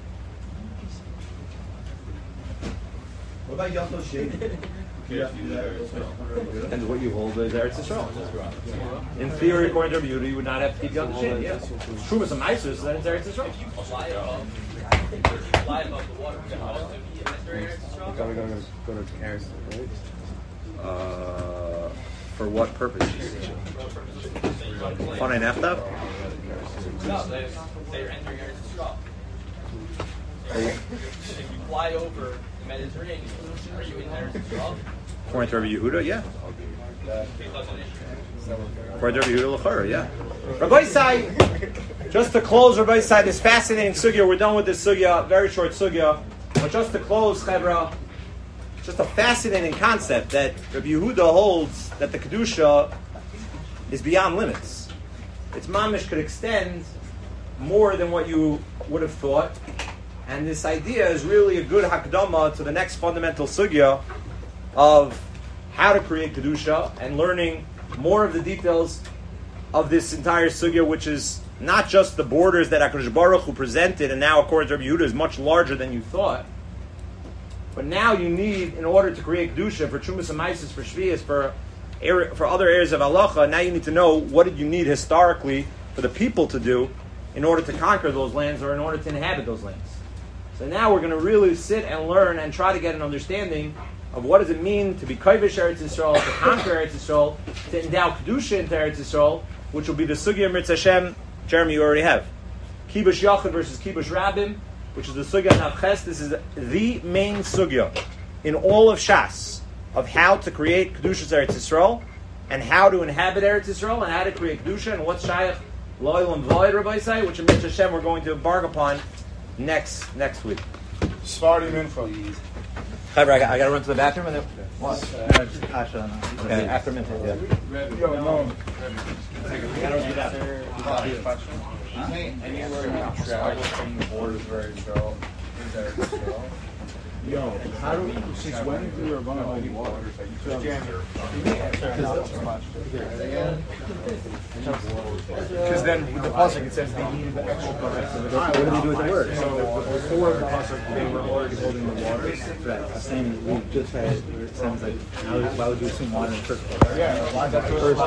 D: What about Yom Shade?
A: Depends what you hold as Eretz Yisrael. In theory, according to Rabbi Yehuda, you would not have to keep Yom Shade. Yeah, Trumas and Meisus, then it's Eretz Yisrael.
K: If you fly above, if you fly above the water, would you also be in Eretz Yisrael?
M: We're going to go to Eretz, right?
A: Uh, for what purpose? Funny enough,
K: No, they, they're entering Eretz Yisrael. If you fly over the Mediterranean, are you in Eretz Yisrael?
A: According to Rabbi Yehuda, yeah.
K: Because of issue.
A: According to Rabbi Yehuda L'chora, yeah. Rabbi Sai, just to close Rabbi Sai, this fascinating sugya, we're done with this sugya, very short sugya, but just to close, Chevra, just a fascinating concept that Rabbi Yehuda holds that the Kedusha is beyond limits. Its mamish could extend more than what you would have thought. And this idea is really a good hakdama to the next fundamental sugya of how to create Kedusha and learning more of the details of this entire sugya, which is not just the borders that HaKadosh Baruch Hu presented, and now according to Rabbi Yehuda is much larger than you thought. But now you need, in order to create Kedusha for Trumas and Meisus, for Shvius, for area, for other areas of halacha, now you need to know what did you need historically for the people to do in order to conquer those lands or in order to inhabit those lands. So now we're going to really sit and learn and try to get an understanding of what does it mean to be Kovish Eretz Yisrael, to conquer Eretz Yisrael, to endow Kedusha into Eretz Yisrael, which will be the Sugya Mirz Hashem. Jeremy, you already have. Kibush Yachid versus Kibush Rabbim, which is the Sugya Navches. This is the main Sugya in all of Shas of how to create Kedusha's Eretz Yisrael and how to inhabit Eretz Yisrael and how to create Kedusha and what's Shayach Loyal and Void, Rabbi Say, which in Mirz Hashem we're going to embark upon next next week.
H: Svardim info.
A: Chevra, I, I got to run to the bathroom and then what?
F: Uh, just Asha on that.
A: Okay, after minute. Yeah.
H: Yo, no.
A: I got to run to the bathroom.
B: Anywhere you travel from the borders where you go, is there still?
H: Yo, how do we, since when do we run out of water? Because then with the pasuk it says they needed the extra product.
F: What do we do with the word?
H: So before the pasuk they were already holding the water.
F: Right. The same we just had. It sounds like why would you assume water in the first place?
H: Yeah, that's
F: First